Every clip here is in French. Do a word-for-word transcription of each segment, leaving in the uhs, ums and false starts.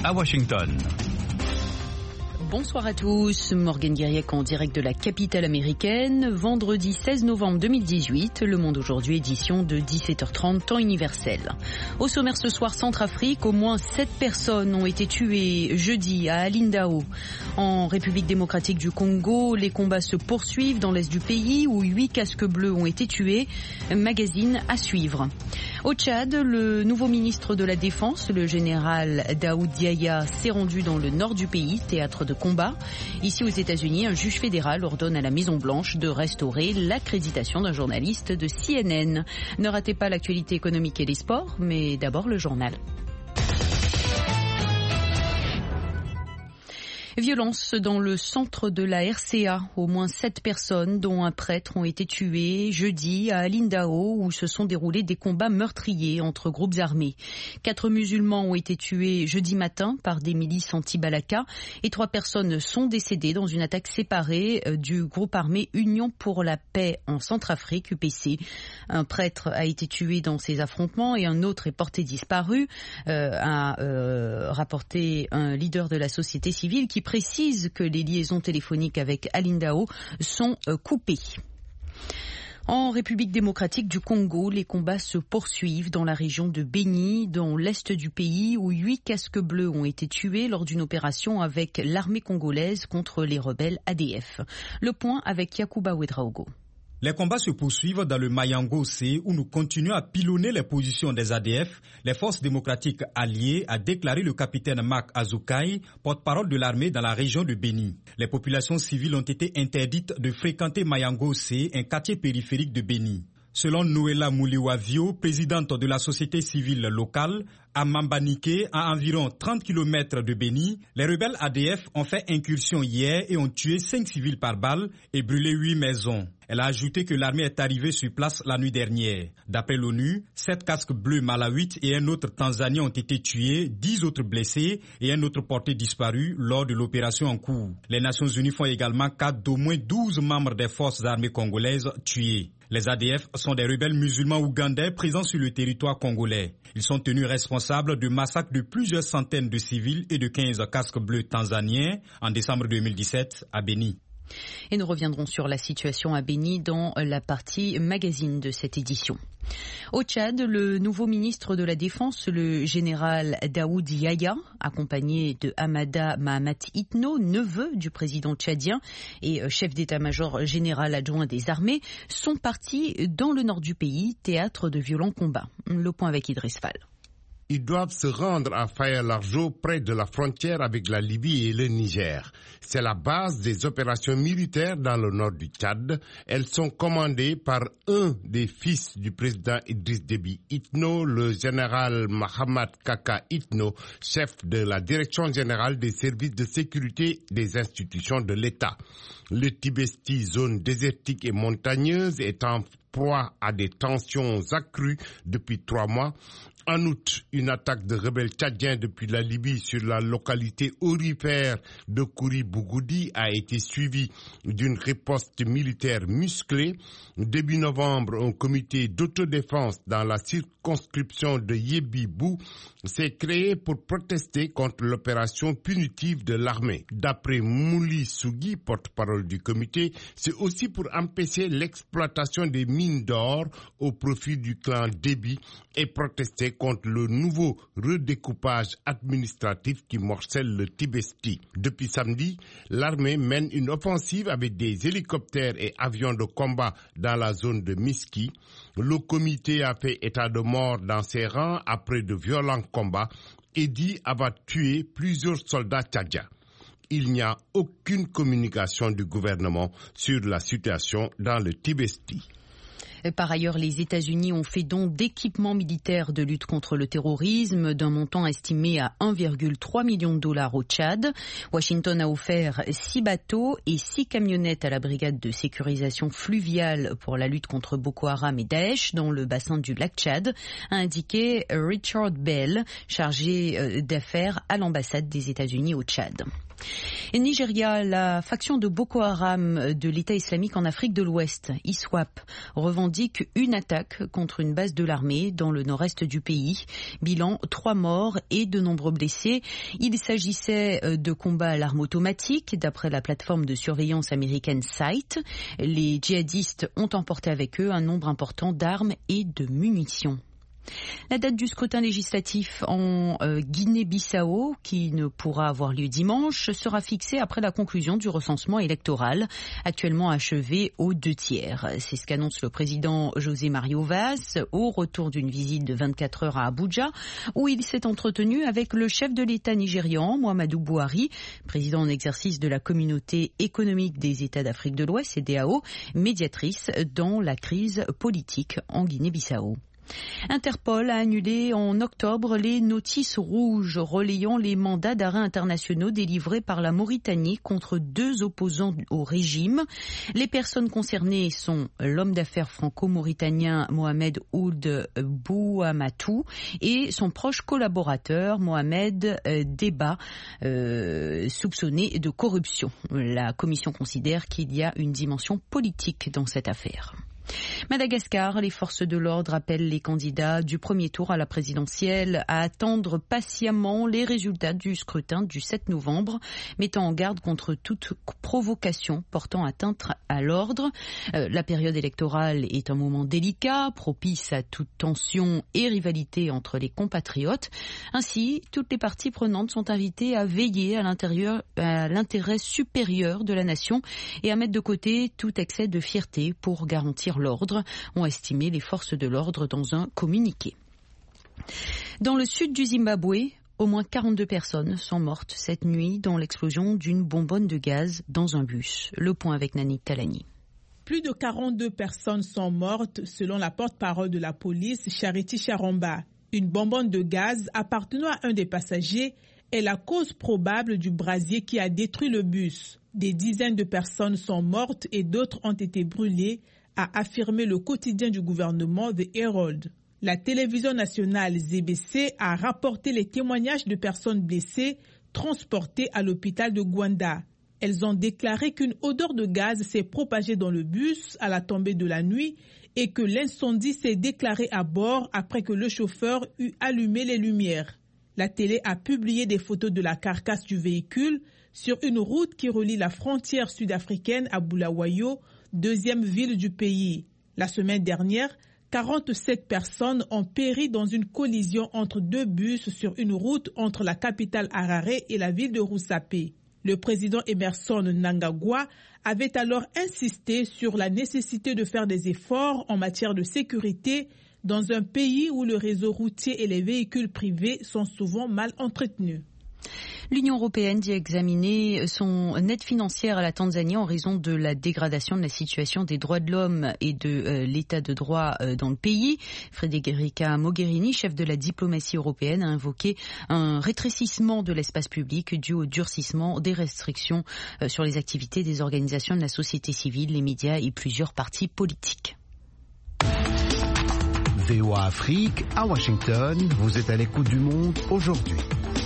à Washington. Bonsoir à tous, Morgane Guiriec en direct de la capitale américaine, vendredi seize novembre deux mille dix-huit, Le Monde aujourd'hui, édition de dix-sept heures trente, temps universel. Au sommaire ce soir, Centrafrique, au moins sept personnes ont été tuées jeudi à Alindao. En République démocratique du Congo, les combats se poursuivent dans l'est du pays où huit casques bleus ont été tués. Magazine à suivre. Au Tchad, le nouveau ministre de la Défense, le général Daoud Yahya, s'est rendu dans le nord du pays, théâtre de combat. Ici aux États-Unis, un juge fédéral ordonne à la Maison-Blanche de restaurer l'accréditation d'un journaliste de C N N. Ne ratez pas l'actualité économique et les sports, mais d'abord le journal. Violence dans le centre de la R C A. Au moins sept personnes, dont un prêtre, ont été tuées jeudi à Alindao, où se sont déroulés des combats meurtriers entre groupes armés. Quatre musulmans ont été tués jeudi matin par des milices anti-Balaka et trois personnes sont décédées dans une attaque séparée du groupe armé Union pour la paix en Centrafrique, U P C. Un prêtre a été tué dans ces affrontements et un autre est porté disparu, euh, a euh, rapporté un leader de la société civile qui précise que les liaisons téléphoniques avec Alindao sont euh, coupées. En République démocratique du Congo, les combats se poursuivent dans la région de Beni, dans l'est du pays, où huit casques bleus ont été tués lors d'une opération avec l'armée congolaise contre les rebelles A D F. Le point avec Yacouba Ouedraogo. Les combats se poursuivent dans le Mayango-C où nous continuons à pilonner les positions des A D F. Les forces démocratiques alliées, a déclaré le capitaine Mark Azukai, porte-parole de l'armée dans la région de Beni. Les populations civiles ont été interdites de fréquenter Mayango-C, un quartier périphérique de Beni. Selon Noëlla Mouliwavio, présidente de la société civile locale, à Mambanike, à environ trente kilomètres de Beni, les rebelles A D F ont fait incursion hier et ont tué cinq civils par balle et brûlé huit maisons. Elle a ajouté que l'armée est arrivée sur place la nuit dernière. D'après l'ONU, sept casques bleus malawites et un autre tanzanien ont été tués, dix autres blessés et un autre porté disparu lors de l'opération en cours. Les Nations Unies font également cas d'au moins douze membres des forces armées congolaises tués. Les A D F sont des rebelles musulmans ougandais présents sur le territoire congolais. Ils sont tenus responsables de massacres de plusieurs centaines de civils et de quinze casques bleus tanzaniens en décembre deux mille dix-sept à Beni. Et nous reviendrons sur la situation à Beni dans la partie magazine de cette édition. Au Tchad, le nouveau ministre de la Défense, le général Daoud Yahya, accompagné de Hamada Mahamat Itno, neveu du président tchadien et chef d'état-major général adjoint des armées, sont partis dans le nord du pays, théâtre de violents combats. Le point avec Idriss Fall. Ils doivent se rendre à Faya-Largeau, près de la frontière avec la Libye et le Niger. C'est la base des opérations militaires dans le nord du Tchad. Elles sont commandées par un des fils du président Idriss Déby Itno, le général Mahamat Kaka Itno, chef de la direction générale des services de sécurité des institutions de l'État. Le Tibesti, zone désertique et montagneuse, est en proie à des tensions accrues depuis trois mois. En août, une attaque de rebelles tchadiens depuis la Libye sur la localité aurifère de Kouri-Bougoudi a été suivie d'une riposte militaire musclée. Début novembre, un comité d'autodéfense dans la circonscription de Yébi-Bou s'est créé pour protester contre l'opération punitive de l'armée. D'après Mouli Sougui, porte-parole du comité, c'est aussi pour empêcher l'exploitation des mines d'or au profit du clan Déby et protester contre le nouveau redécoupage administratif qui morcelle le Tibesti. Depuis samedi, l'armée mène une offensive avec des hélicoptères et avions de combat dans la zone de Miski. Le comité a fait état de mort dans ses rangs après de violents combats et dit avoir tué plusieurs soldats tchadiens. Il n'y a aucune communication du gouvernement sur la situation dans le Tibesti. Par ailleurs, les États-Unis ont fait don d'équipements militaires de lutte contre le terrorisme d'un montant estimé à un virgule trois million de dollars au Tchad. Washington a offert six bateaux et six camionnettes à la brigade de sécurisation fluviale pour la lutte contre Boko Haram et Daesh dans le bassin du lac Tchad, a indiqué Richard Bell, chargé d'affaires à l'ambassade des États-Unis au Tchad. Et Nigeria, la faction de Boko Haram de l'État islamique en Afrique de l'Ouest, I S W A P, revendique une attaque contre une base de l'armée dans le nord-est du pays. Bilan, trois morts et de nombreux blessés. Il s'agissait de combats à l'arme automatique, d'après la plateforme de surveillance américaine Sight. Les djihadistes ont emporté avec eux un nombre important d'armes et de munitions. La date du scrutin législatif en euh, Guinée-Bissau, qui ne pourra avoir lieu dimanche, sera fixée après la conclusion du recensement électoral, actuellement achevé aux deux tiers. C'est ce qu'annonce le président José Mario Vaz au retour d'une visite de vingt-quatre heures à Abuja, où il s'est entretenu avec le chef de l'État nigérian, Muhammadu Buhari, président en exercice de la Communauté économique des États d'Afrique de l'Ouest, C E D E A O, médiatrice dans la crise politique en Guinée-Bissau. Interpol a annulé en octobre les notices rouges relayant les mandats d'arrêt internationaux délivrés par la Mauritanie contre deux opposants au régime. Les personnes concernées sont l'homme d'affaires franco-mauritanien Mohamed Ould Bouamatou et son proche collaborateur Mohamed Deba, euh, soupçonné de corruption. La commission considère qu'il y a une dimension politique dans cette affaire. Madagascar, les forces de l'ordre appellent les candidats du premier tour à la présidentielle à attendre patiemment les résultats du scrutin du sept novembre, mettant en garde contre toute provocation portant atteinte à l'ordre. Euh, la période électorale est un moment délicat, propice à toute tension et rivalité entre les compatriotes. Ainsi, toutes les parties prenantes sont invitées à veiller à l'intérieur, à l'intérêt supérieur de la nation et à mettre de côté tout excès de fierté pour garantir l'ordre, ont estimé les forces de l'ordre dans un communiqué. Dans le sud du Zimbabwe, au moins quarante-deux personnes sont mortes cette nuit dans l'explosion d'une bonbonne de gaz dans un bus. Le point avec Nani Talani. Plus de quarante-deux personnes sont mortes selon la porte-parole de la police, Charity Charamba. Une bonbonne de gaz appartenant à un des passagers est la cause probable du brasier qui a détruit le bus. Des dizaines de personnes sont mortes et d'autres ont été brûlées, a affirmé le quotidien du gouvernement The Herald. La télévision nationale Z B C a rapporté les témoignages de personnes blessées transportées à l'hôpital de Gwanda. Elles ont déclaré qu'une odeur de gaz s'est propagée dans le bus à la tombée de la nuit et que l'incendie s'est déclaré à bord après que le chauffeur eut allumé les lumières. La télé a publié des photos de la carcasse du véhicule sur une route qui relie la frontière sud-africaine à Bulawayo, deuxième ville du pays. La semaine dernière, quarante-sept personnes ont péri dans une collision entre deux bus sur une route entre la capitale Harare et la ville de Roussapé. Le président Emerson Mnangagwa avait alors insisté sur la nécessité de faire des efforts en matière de sécurité dans un pays où le réseau routier et les véhicules privés sont souvent mal entretenus. L'Union européenne dit examiner son aide financière à la Tanzanie en raison de la dégradation de la situation des droits de l'homme et de euh, l'état de droit euh, dans le pays. Federica Mogherini, chef de la diplomatie européenne, a invoqué un rétrécissement de l'espace public dû au durcissement des restrictions euh, sur les activités des organisations de la société civile, les médias et plusieurs partis politiques. V O A Afrique, à Washington, vous êtes à l'écoute du monde aujourd'hui.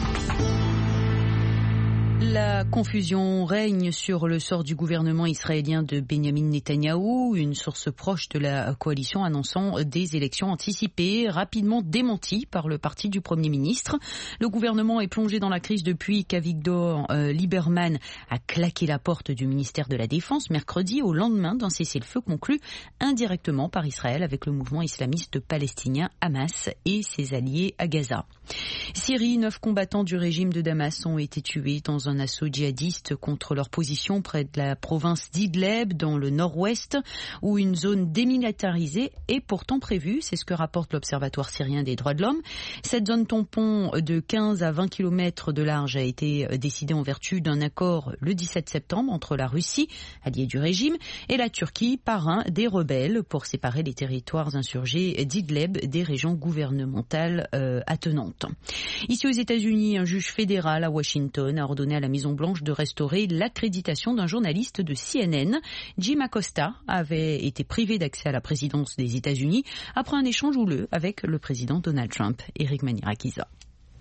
La confusion règne sur le sort du gouvernement israélien de Benjamin Netanyahou, une source proche de la coalition annonçant des élections anticipées, rapidement démenties par le parti du Premier ministre. Le gouvernement est plongé dans la crise depuis qu'Avigdor euh, Lieberman a claqué la porte du ministère de la Défense mercredi au lendemain d'un cessez-le-feu conclu indirectement par Israël avec le mouvement islamiste palestinien Hamas et ses alliés à Gaza. Syrie, neuf combattants du régime de Damas ont été tués dans un assaut djihadiste contre leur position près de la province d'Idleb dans le nord-ouest où une zone démilitarisée est pourtant prévue. C'est ce que rapporte l'Observatoire syrien des droits de l'homme. Cette zone tampon de quinze à vingt kilomètres de large a été décidée en vertu d'un accord le dix-sept septembre entre la Russie, alliée du régime, et la Turquie, parrain des rebelles, pour séparer les territoires insurgés d'Idleb des régions gouvernementales euh, attenantes. Ici aux États-Unis, un juge fédéral à Washington a ordonné à la Maison-Blanche de restaurer l'accréditation d'un journaliste de C N N. Jim Acosta avait été privé d'accès à la présidence des États-Unis après un échange houleux avec le président Donald Trump. Eric Manirakiza.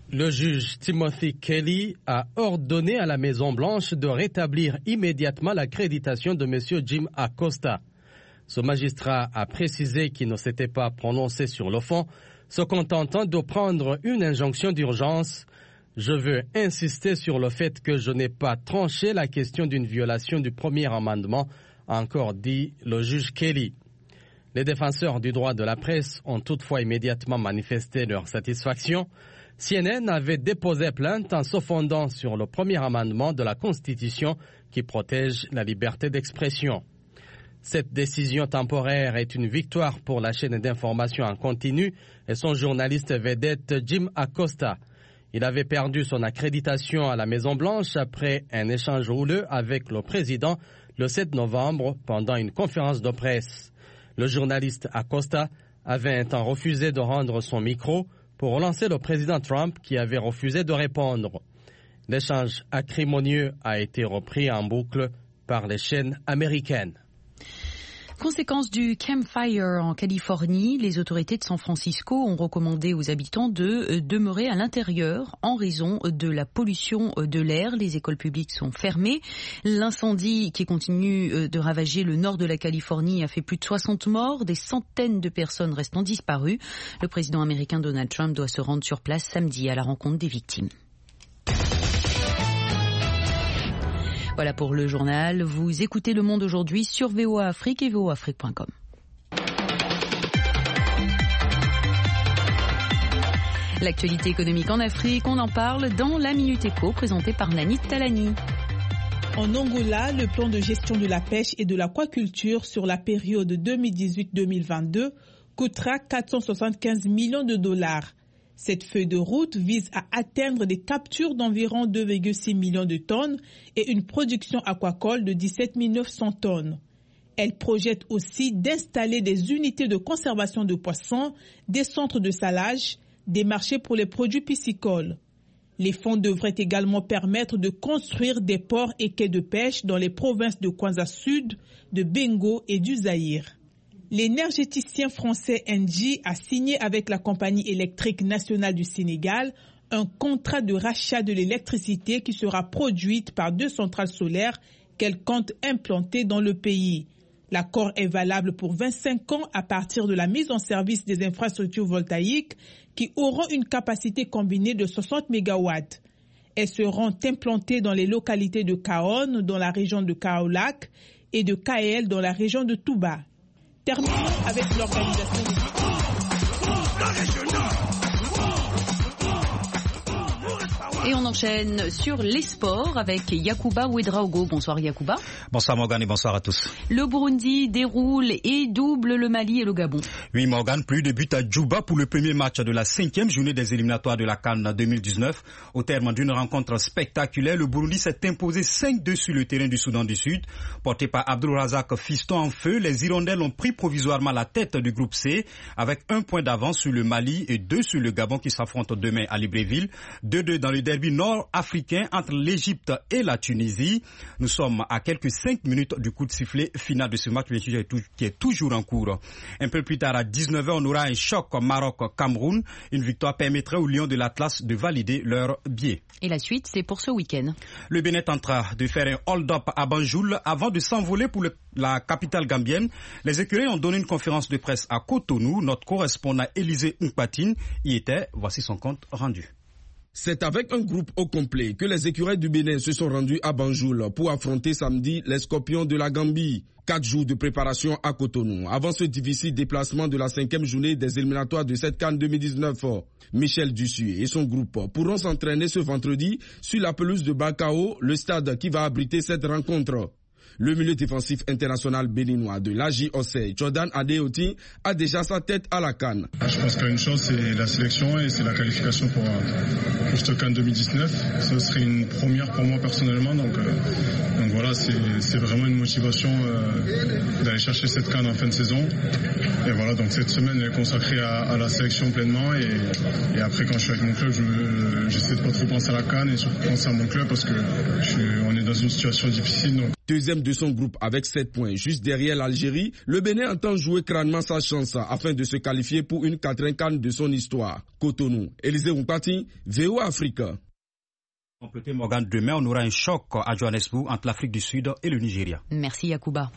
Le juge Timothy Kelly a ordonné à la Maison-Blanche de rétablir immédiatement l'accréditation de M. Jim Acosta. Ce magistrat a précisé qu'il ne s'était pas prononcé sur le fond, se contentant de prendre une injonction d'urgence. Je veux insister sur le fait que je n'ai pas tranché la question d'une violation du premier amendement, a encore dit le juge Kelly. Les défenseurs du droit de la presse ont toutefois immédiatement manifesté leur satisfaction. C N N avait déposé plainte en se fondant sur le premier amendement de la Constitution qui protège la liberté d'expression. Cette décision temporaire est une victoire pour la chaîne d'information en continu et son journaliste vedette Jim Acosta. Il avait perdu son accréditation à la Maison-Blanche après un échange houleux avec le président le sept novembre pendant une conférence de presse. Le journaliste Acosta avait un temps refusé de rendre son micro pour relancer le président Trump qui avait refusé de répondre. L'échange acrimonieux a été repris en boucle par les chaînes américaines. Conséquence du Camp Fire en Californie, les autorités de San Francisco ont recommandé aux habitants de demeurer à l'intérieur en raison de la pollution de l'air. Les écoles publiques sont fermées. L'incendie qui continue de ravager le nord de la Californie a fait plus de soixante morts, des centaines de personnes restant disparues. Le président américain Donald Trump doit se rendre sur place samedi à la rencontre des victimes. Voilà pour le journal. Vous écoutez Le Monde aujourd'hui sur V O A Afrique et V O A Afrique point com. L'actualité économique en Afrique, on en parle dans la Minute Éco présentée par Nani Talani. En Angola, le plan de gestion de la pêche et de l'aquaculture sur la période deux mille dix-huit deux mille vingt-deux coûtera quatre cent soixante-quinze millions de dollars. Cette feuille de route vise à atteindre des captures d'environ deux virgule six millions de tonnes et une production aquacole de dix-sept mille neuf cents tonnes. Elle projette aussi d'installer des unités de conservation de poissons, des centres de salage, des marchés pour les produits piscicoles. Les fonds devraient également permettre de construire des ports et quais de pêche dans les provinces de Kwanza Sud, de Bengo et du Zaïre. L'énergéticien français Engie a signé avec la compagnie électrique nationale du Sénégal un contrat de rachat de l'électricité qui sera produite par deux centrales solaires qu'elle compte implanter dans le pays. L'accord est valable pour vingt-cinq ans à partir de la mise en service des infrastructures voltaïques qui auront une capacité combinée de soixante mégawatts. Elles seront implantées dans les localités de Kaon, dans la région de Kaolack, et de Kael, dans la région de Touba. Terminons avec l'organisation des... Et on enchaîne sur les sports avec Yacouba Ouedraogo. Bonsoir Yacouba. Bonsoir Morgane et bonsoir à tous. Le Burundi déroule et double le Mali et le Gabon. Oui Morgane, plus de buts à Djouba pour le premier match de la cinquième journée des éliminatoires de la CAN deux mille dix-neuf. Au terme d'une rencontre spectaculaire, le Burundi s'est imposé cinq deux sur le terrain du Soudan du Sud. Porté par Abdul Razak Fiston en feu, les Hirondelles ont pris provisoirement la tête du groupe C avec un point d'avance sur le Mali et deux sur le Gabon qui s'affrontent demain à Libreville. deux deux dans le derby nord-africain entre l'Égypte et la Tunisie. Nous sommes à quelques cinq minutes du coup de sifflet final de ce match qui est toujours en cours. Un peu plus tard à dix-neuf heures, on aura un choc Maroc-Cameroun. Une victoire permettrait aux Lions de l'Atlas de valider leur billet. Et la suite, c'est pour ce week-end. Le Bénin tentera de faire un hold-up à Banjul avant de s'envoler pour le, la capitale gambienne. Les écureuils ont donné une conférence de presse à Cotonou. Notre correspondant Élisée Nkpatine y était. Voici son compte rendu. C'est avec un groupe au complet que les écureuils du Bénin se sont rendus à Banjul pour affronter samedi les Scorpions de la Gambie. Quatre jours de préparation à Cotonou avant ce difficile déplacement de la cinquième journée des éliminatoires de cette CAN deux mille dix-neuf. Michel Dussuet et son groupe pourront s'entraîner ce vendredi sur la pelouse de Bakao, le stade qui va abriter cette rencontre. Le milieu défensif international béninois de l'A J O C, Jordan Adeoti, a déjà sa tête à la CAN. Je pense qu'il y a une chose, c'est la sélection et c'est la qualification pour, pour cette CAN deux mille dix-neuf. Ce serait une première pour moi personnellement. Donc, euh, donc voilà, c'est, c'est vraiment une motivation euh, d'aller chercher cette CAN en fin de saison. Et voilà, donc cette semaine elle est consacrée à, à la sélection pleinement. Et, et après, quand je suis avec mon club, je me, j'essaie de pas trop penser à la CAN et surtout penser à mon club parce que je suis, on est dans une situation difficile. Donc. Deuxième de son groupe avec sept points, juste derrière l'Algérie, le Bénin entend jouer crânement sa chance afin de se qualifier pour une quatrième CAN de son histoire. Cotonou, Élisée Oupati, V O A Africa. Complété Morgan, demain on aura un choc à Johannesburg entre l'Afrique du Sud et le Nigeria. Merci Yacouba.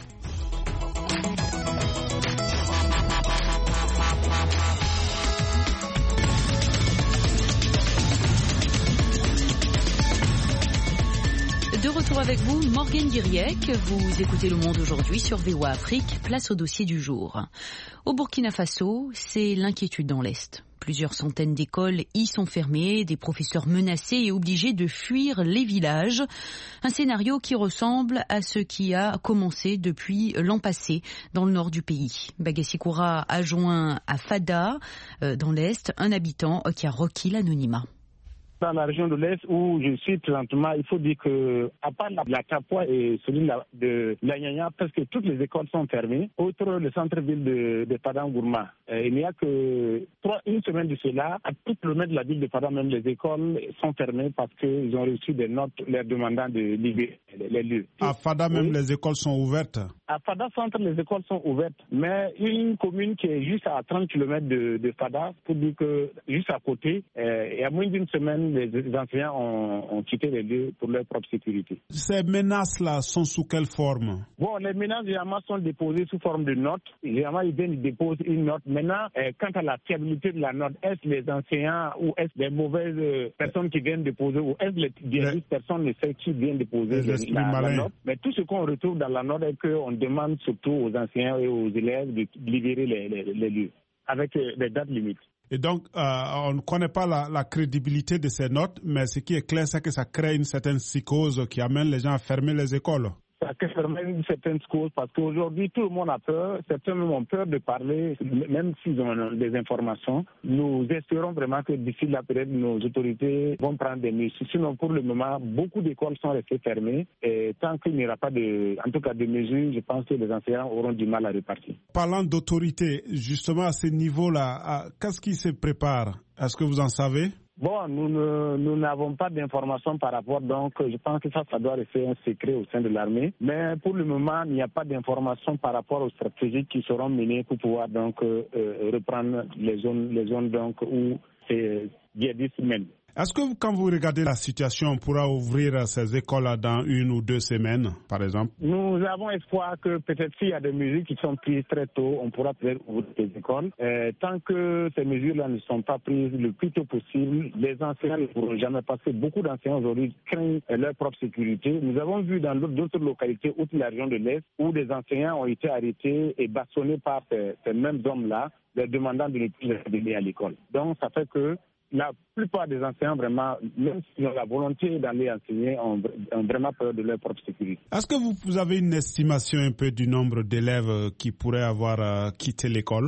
De retour avec vous, Morgane Guiriec. Vous écoutez Le Monde aujourd'hui sur V O A Afrique. Place au dossier du jour. Au Burkina Faso, c'est l'inquiétude dans l'Est. Plusieurs centaines d'écoles y sont fermées, des professeurs menacés et obligés de fuir les villages. Un scénario qui ressemble à ce qui a commencé depuis l'an passé dans le nord du pays. Bagassi Koura a joint à Fada, dans l'Est, un habitant qui a requis l'anonymat. Dans la région de l'Est où je suis présentement, il faut dire que, à part la, la Tapua et celui de la Nyanya, presque toutes les écoles sont fermées. Outre le centre-ville de, de Padang-Gourma, euh, il n'y a que trois, une semaine de cela, à tout le kilomètre de la ville de Padang, même les écoles sont fermées parce qu'ils ont reçu des notes leur demandant de libérer les lieux. À Fada, même oui. Les écoles sont ouvertes. À Fada Centre, les écoles sont ouvertes, mais une commune qui est juste à trente kilomètres de, de Fada, pour dire que juste à côté, euh, il y a moins d'une semaine, les enseignants ont, ont quitté les lieux pour leur propre sécurité. Ces menaces-là sont sous quelle forme? Bon, les menaces, généralement, sont déposées sous forme de notes. Généralement, ils viennent déposer une note. Maintenant, euh, quant à la fiabilité de la note, est-ce les enseignants ou est-ce des mauvaises euh, personnes qui viennent déposer ou est-ce les dix personnes ne savent qui viennent déposer les le, la, la note? Mais tout ce qu'on retrouve dans la note est qu'on demande surtout aux enseignants et aux élèves de libérer les, les, les lieux avec euh, des dates limites. Et donc, euh, on ne connaît pas la, la crédibilité de ces notes, mais ce qui est clair, c'est que ça crée une certaine psychose qui amène les gens à fermer les écoles. Ça crée une certaine psychose parce qu'aujourd'hui, tout le monde a peur. Certains même ont peur de parler, même s'ils ont des informations. Nous espérons vraiment que d'ici la période, nos autorités vont prendre des mesures. Sinon, pour le moment, beaucoup d'écoles sont restées fermées. Et tant qu'il n'y aura pas de, en tout cas, de mesures, je pense que les enseignants auront du mal à repartir. Parlant d'autorité, justement à ce niveau-là, qu'est-ce qui se prépare? Est-ce que vous en savez? Bon, nous ne, nous n'avons pas d'informations par rapport, donc je pense que ça, ça doit rester un secret au sein de l'armée. Mais pour le moment, il n'y a pas d'informations par rapport aux stratégies qui seront menées pour pouvoir donc euh, reprendre les zones, les zones donc où ces djihadistes mènent. Est-ce que quand vous regardez la situation, on pourra ouvrir ces écoles dans une ou deux semaines, par exemple? Nous avons espoir que peut-être s'il y a des mesures qui sont prises très tôt, on pourra peut-être ouvrir les écoles. Euh, tant que ces mesures-là ne sont pas prises le plus tôt possible, les enseignants ne pourront jamais passer. Beaucoup d'enseignants aujourd'hui craignent leur propre sécurité. Nous avons vu dans d'autres localités, outre la région de l'Est, où des enseignants ont été arrêtés et bastonnés par ces, ces mêmes hommes-là, leur demandant de ne plus aller à l'école. Donc ça fait que la plupart des enseignants, vraiment, même s'ils ont la volonté d'aller enseigner, ont, ont vraiment peur de leur propre sécurité. Est-ce que vous, vous avez une estimation un peu du nombre d'élèves qui pourraient avoir euh, quitté l'école?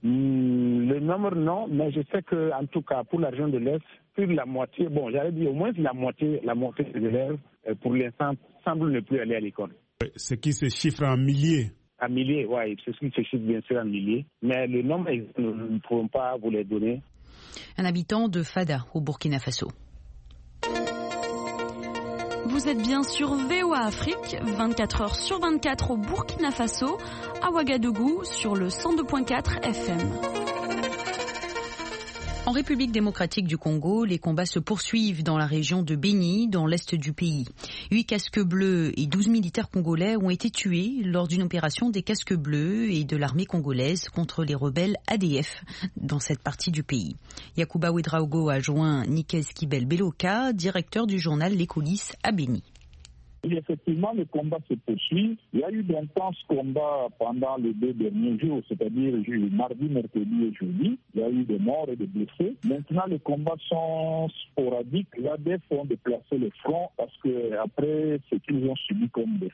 Mmh, le nombre, non, mais je sais qu'en tout cas, pour la région de l'Est, plus de la moitié, bon, j'allais dire au moins la moitié, la moitié des élèves, euh, pour l'instant, semblent ne plus aller à l'école. Ce qui se chiffre en milliers? En milliers, oui, ce qui se chiffre bien sûr en milliers, mais le nombre, nous ne pouvons pas vous les donner. Un habitant de Fada, au Burkina Faso. Vous êtes bien sur V O A Afrique, vingt-quatre heures sur vingt-quatre au Burkina Faso, à Ouagadougou, sur le cent deux virgule quatre F M. En République démocratique du Congo, les combats se poursuivent dans la région de Béni, dans l'est du pays. Huit casques bleus et douze militaires congolais ont été tués lors d'une opération des casques bleus et de l'armée congolaise contre les rebelles A D F dans cette partie du pays. Yacouba Ouedraogo a joint Nikes Kibel Beloka, directeur du journal Les Coulisses à Béni. Effectivement, le combat se poursuit. Il y a eu d'intenses combats pendant les deux derniers jours, c'est-à-dire mardi, mercredi et jeudi. Il y a eu des morts et des blessés. Maintenant, les combats sont sporadiques. L'A D F ont déplacé le front parce que après ce qu'ils ont subi comme défaite,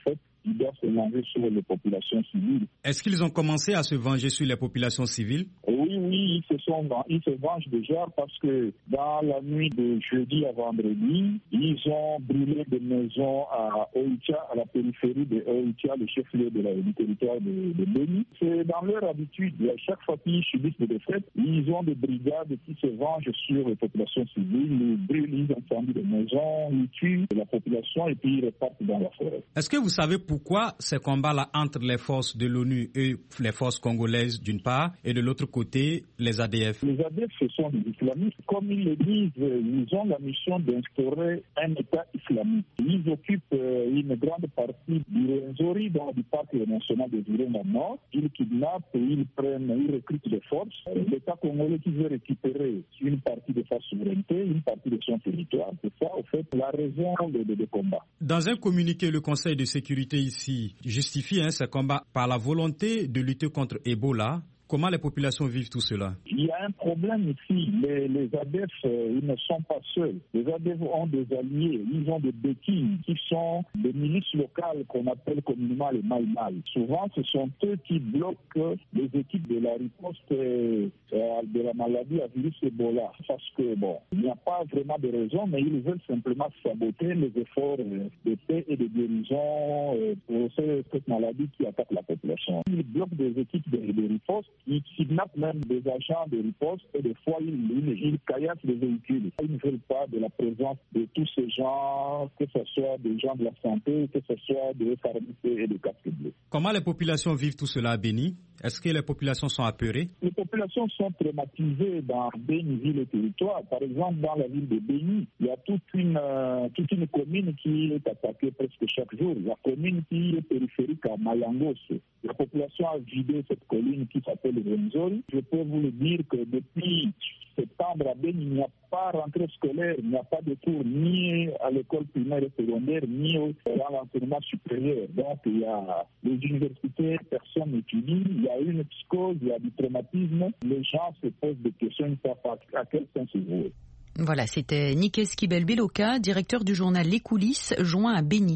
ils doivent se venger sur les populations civiles. Est-ce qu'ils ont commencé à se venger sur les populations civiles? Oui, oui, ils se, sont, ils se vengent déjà parce que dans la nuit de jeudi à vendredi, ils ont brûlé des maisons à Oicha, à la périphérie de Oicha, le chef-lieu de la, du territoire de, de Béni. C'est dans leur habitude, à chaque fois qu'ils subissent des défaites, ils ont des brigades qui se vengent sur les populations civiles, ils brûlent, ils incendient des maisons, ils tuent la population et puis ils repartent dans la forêt. Est-ce que vous savez pourquoi ces combats-là entre les forces de l'ONU et les forces congolaises d'une part et de l'autre côté les A D F? Les A D F, ce sont des islamistes. Comme ils le disent, ils ont la mission d'instaurer un État islamique. Ils occupent une grande partie du Rwenzori, dans du parc national de Virunga Nord. Ils kidnappent, ils prennent, ils recrutent des forces. L'État congolais qui veut récupérer une partie de sa souveraineté, une partie de son territoire. C'est ça, au fait, la raison de, de, de combat. Dans un communiqué, le Conseil de sécurité ici justifie hein, ces combats par la volonté de lutter contre Ebola. Comment les populations vivent tout cela? Il y a un problème ici. Les, les A D F, euh, ils ne sont pas seuls. Les A D F ont des alliés. Ils ont des béquilles qui sont des milices locales qu'on appelle communément les Maïmaï. Souvent, ce sont eux qui bloquent les équipes de la riposte euh, de la maladie à virus Ebola. Parce que, bon, il n'y a pas vraiment de raison, mais ils veulent simplement saboter les efforts euh, de paix et de guérison euh, pour cette maladie qui attaque la population. Ils bloquent des équipes de, de riposte. Ils kidnappent même des agents de riposte et des fois ils, ils, ils caillassent les véhicules. Ils ne veulent pas de la présence de tous ces gens, que ce soit des gens de la santé, que ce soit des pharmaciens et des casques bleus. Comment les populations vivent tout cela à Béni? Est-ce que les populations sont apeurées? Les populations sont traumatisées dans Béni, ville et territoire. Par exemple, dans la ville de Béni, il y a toute une, euh, toute une commune qui est attaquée presque chaque jour. La commune qui est périphérique à Mayangos. La population a vidé cette colline qui s'appelle le Rwenzori. Je peux vous le dire que depuis septembre à Béni, il n'y a pas rentrée scolaire, il n'y a pas de cours ni à l'école primaire et secondaire, ni dans l'enseignement supérieur. Donc, il y a les universités, personne n'étudie, il y a une psychose, il y a du traumatisme. Les gens se posent des questions, ils ne savent pas à quel sens se vouer. Voilà, c'était Nikes Kibel-Beloka, directeur du journal Les Coulisses, joint à Béni.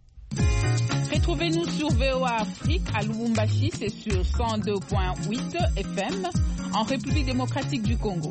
Retrouvez-nous sur V O A Afrique à Lubumbashi, c'est sur cent deux virgule huit F M, en République démocratique du Congo.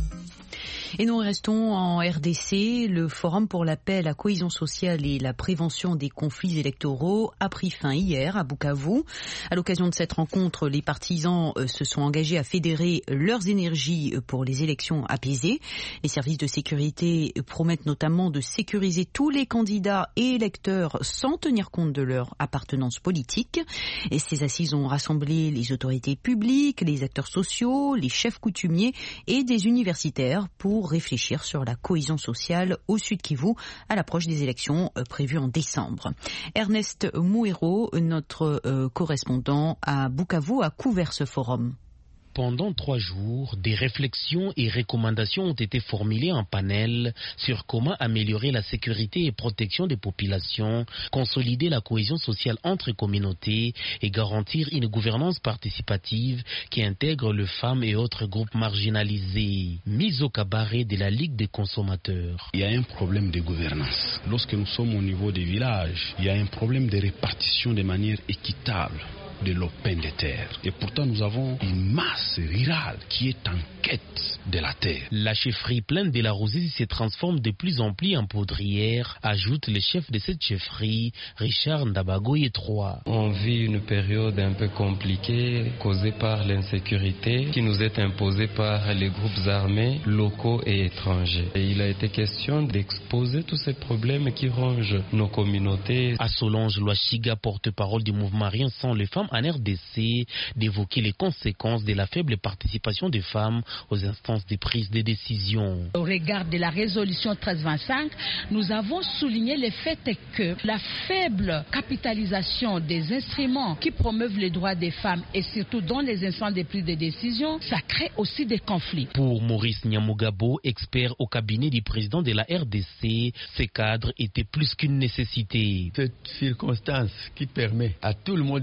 Et nous restons en R D C. Le Forum pour la paix, la cohésion sociale et la prévention des conflits électoraux a pris fin hier à Bukavu. À l'occasion de cette rencontre, les partisans se sont engagés à fédérer leurs énergies pour les élections apaisées. Les services de sécurité promettent notamment de sécuriser tous les candidats et électeurs sans tenir compte de leur appartenance politique. Et ces assises ont rassemblé les autorités publiques, les acteurs sociaux, les chefs coutumiers et des universitaires pour réfléchir sur la cohésion sociale au Sud Kivu à l'approche des élections prévues en décembre. Ernest Mouero, notre euh, correspondant à Bukavu, a couvert ce forum. Pendant trois jours, des réflexions et recommandations ont été formulées en panel sur comment améliorer la sécurité et protection des populations, consolider la cohésion sociale entre communautés et garantir une gouvernance participative qui intègre les femmes et autres groupes marginalisés. Mise au cabaret de la Ligue des consommateurs. Il y a un problème de gouvernance. Lorsque nous sommes au niveau des villages, il y a un problème de répartition de manière équitable de l'open de terre. Et pourtant, nous avons une masse rurale qui est en quête de la terre. La chefferie pleine de la Rosée se transforme de plus en plus en poudrière, ajoute le chef de cette chefferie, Richard Ndabagoye trois. On vit une période un peu compliquée, causée par l'insécurité, qui nous est imposée par les groupes armés, locaux et étrangers. Et il a été question d'exposer tous ces problèmes qui rongent nos communautés. À Solange Loachiga, porte-parole du mouvement Rien sans les femmes en R D C, d'évoquer les conséquences de la faible participation des femmes aux instances de prise de décision. Au regard de la résolution treize vingt-cinq, nous avons souligné le fait que la faible capitalisation des instruments qui promeuvent les droits des femmes et surtout dans les instances de prise de décision, ça crée aussi des conflits. Pour Maurice Nyamugabo, expert au cabinet du président de la R D C, ces cadres étaient plus qu'une nécessité. Cette circonstance qui permet à tout le monde de dire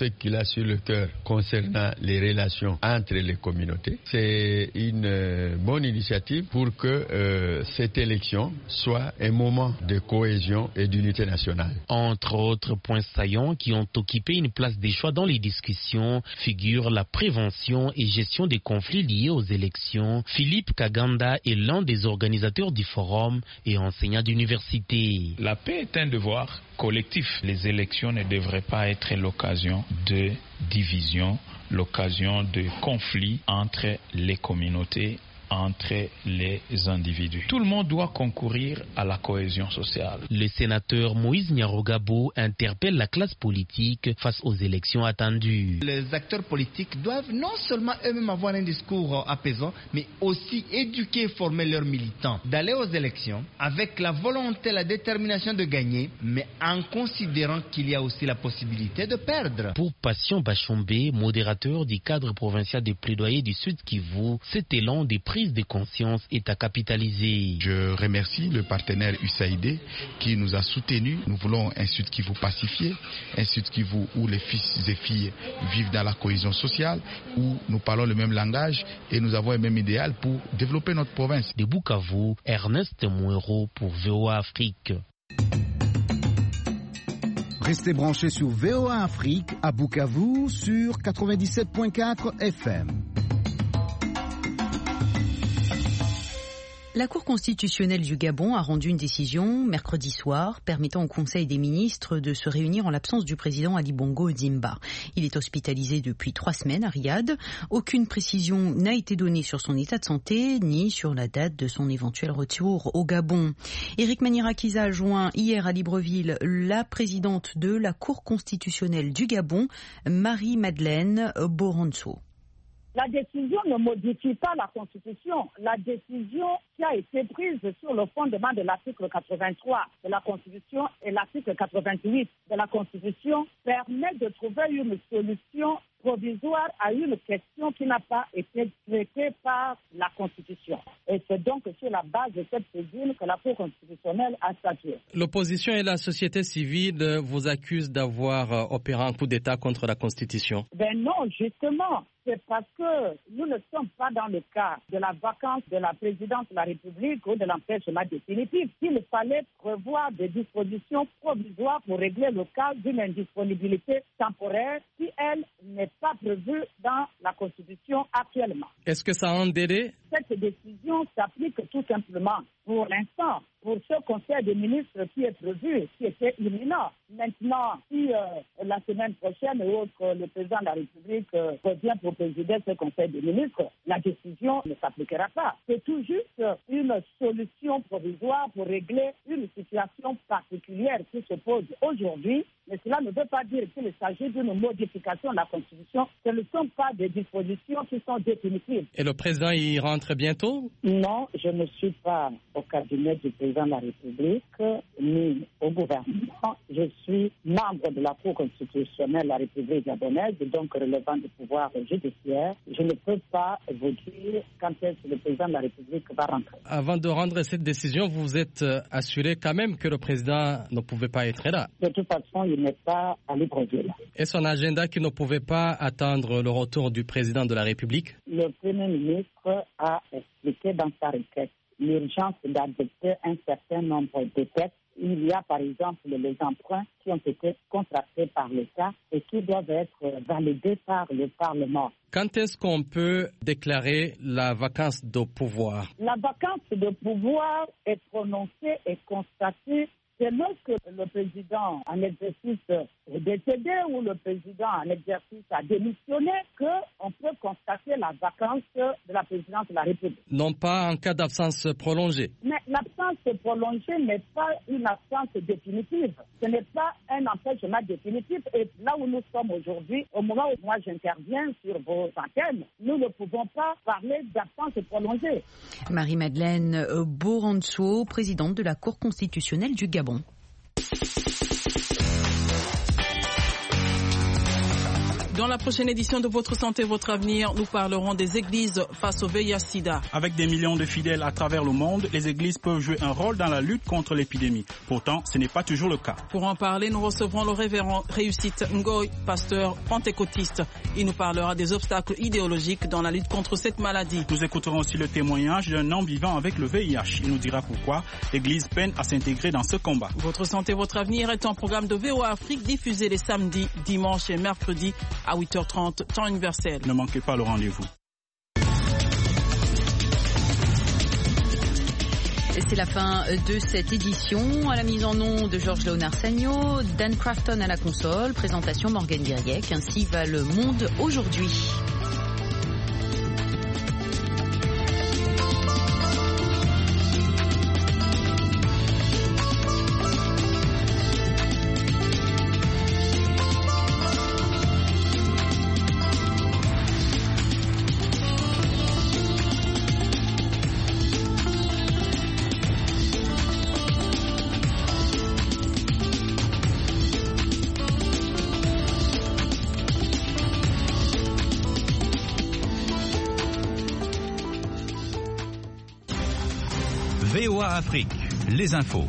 ce qu'il a sur le cœur concernant les relations entre les communautés. C'est une bonne initiative pour que euh, cette élection soit un moment de cohésion et d'unité nationale. Entre autres points saillants qui ont occupé une place des choix dans les discussions figurent la prévention et gestion des conflits liés aux élections. Philippe Kaganda est l'un des organisateurs du forum et enseignant d'université. La paix est un devoir collectif. Les élections ne devraient pas être l'occasion de division, l'occasion de conflits entre les communautés, entre les individus. Tout le monde doit concourir à la cohésion sociale. Le sénateur Moïse Nyarogabo interpelle la classe politique face aux élections attendues. Les acteurs politiques doivent non seulement eux-mêmes avoir un discours apaisant, mais aussi éduquer et former leurs militants, d'aller aux élections avec la volonté et la détermination de gagner, mais en considérant qu'il y a aussi la possibilité de perdre. Pour Patient Bachombe, modérateur du cadre provincial des plaidoyers du Sud Kivu, cet élan des prix de conscience est à capitaliser. Je remercie le partenaire U S A I D qui nous a soutenus. Nous voulons un Sud Kivu pacifié, un Sud Kivu où les fils et filles vivent dans la cohésion sociale, où nous parlons le même langage et nous avons le même idéal pour développer notre province. De Bukavu, Ernest Mouero pour V O A Afrique. Restez branchés sur V O A Afrique à Bukavu sur quatre-vingt-dix-sept virgule quatre F M. La Cour constitutionnelle du Gabon a rendu une décision mercredi soir permettant au Conseil des ministres de se réunir en l'absence du président Ali Bongo Ondimba. Il est hospitalisé depuis trois semaines à Riyad. Aucune précision n'a été donnée sur son état de santé ni sur la date de son éventuel retour au Gabon. Éric Manirakiza a joint hier à Libreville la présidente de la Cour constitutionnelle du Gabon, Marie-Madeleine Boronso. La décision ne modifie pas la Constitution. La décision qui a été prise sur le fondement de l'article quatre-vingt-trois de la Constitution et l'article quatre-vingt-huit de la Constitution permet de trouver une solution provisoire à une question qui n'a pas été traitée par la Constitution. Et c'est donc sur la base de cette saisine que la Cour constitutionnelle a statué. L'opposition et la société civile vous accusent d'avoir opéré un coup d'État contre la Constitution. Ben non, justement. C'est parce que nous ne sommes pas dans le cas de la vacance de la présidence de la République ou de l'empêchement définitif. Il fallait prévoir des dispositions provisoires pour régler le cas d'une indisponibilité temporaire qui, elle, n'est pas prévue dans la Constitution actuellement. Est-ce que ça a un délai? Cette décision s'applique tout simplement pour l'instant, pour ce Conseil des ministres qui est prévu, qui était imminent. Maintenant, si euh, la semaine prochaine et autre, le président de la République euh, revient pour présider ce Conseil des ministres, la décision ne s'appliquera pas. C'est tout juste une solution provisoire pour régler une situation particulière qui se pose aujourd'hui. Mais cela ne veut pas dire qu'il s'agit d'une modification de la Constitution. Ce ne sont pas des dispositions qui sont définitives. Et le président y rentre bientôt? Non, je ne suis pas au cabinet du président de la République ni au gouvernement. Je suis membre de la Cour constitutionnelle de la République gabonaise, donc relevant du pouvoir judiciaire. Je ne peux pas vous dire quand est-ce que le président de la République va rentrer. Avant de rendre cette décision, vous vous êtes assuré quand même que le président ne pouvait pas être là. De toute façon, il n'est pas à Libreville. Et son agenda qui ne pouvait pas attendre le retour du président de la République? Le Premier ministre a expliqué dans sa requête l'urgence d'adopter un certain nombre de textes. Il y a par exemple les emprunts qui ont été contractés par l'État et qui doivent être validés par le Parlement. Quand est-ce qu'on peut déclarer la vacance de pouvoir? La vacance de pouvoir est prononcée et constatée. C'est lorsque le président en exercice est décédé ou le président en exercice a démissionné qu'on peut constater la vacance de la présidence de la République. Non pas en cas d'absence prolongée. Mais l'absence prolongée n'est pas une absence définitive. Ce n'est pas un empêchement définitif. Et là où nous sommes aujourd'hui, au moment où moi j'interviens sur vos antennes, nous ne pouvons pas parler d'absence prolongée. Marie-Madeleine Boronso, présidente de la Cour constitutionnelle du Gabon. Dans la prochaine édition de Votre Santé, Votre Avenir, nous parlerons des églises face au V I H sida. Avec des millions de fidèles à travers le monde, les églises peuvent jouer un rôle dans la lutte contre l'épidémie. Pourtant, ce n'est pas toujours le cas. Pour en parler, nous recevrons le révérend Réussite Ngoy, pasteur pentecôtiste. Il nous parlera des obstacles idéologiques dans la lutte contre cette maladie. Nous écouterons aussi le témoignage d'un homme vivant avec le V I H. Il nous dira pourquoi l'Église peine à s'intégrer dans ce combat. Votre Santé, Votre Avenir est un programme de V O A Afrique diffusé les samedis, dimanches et mercredis à huit heures trente, temps universel. Ne manquez pas le rendez-vous. C'est la fin de cette édition. À la mise en onde de Georges Léonard Sagno, Dan Crafton à la console, présentation Morgane Guiriec. Ainsi va le monde aujourd'hui. V O A Afrique, les infos.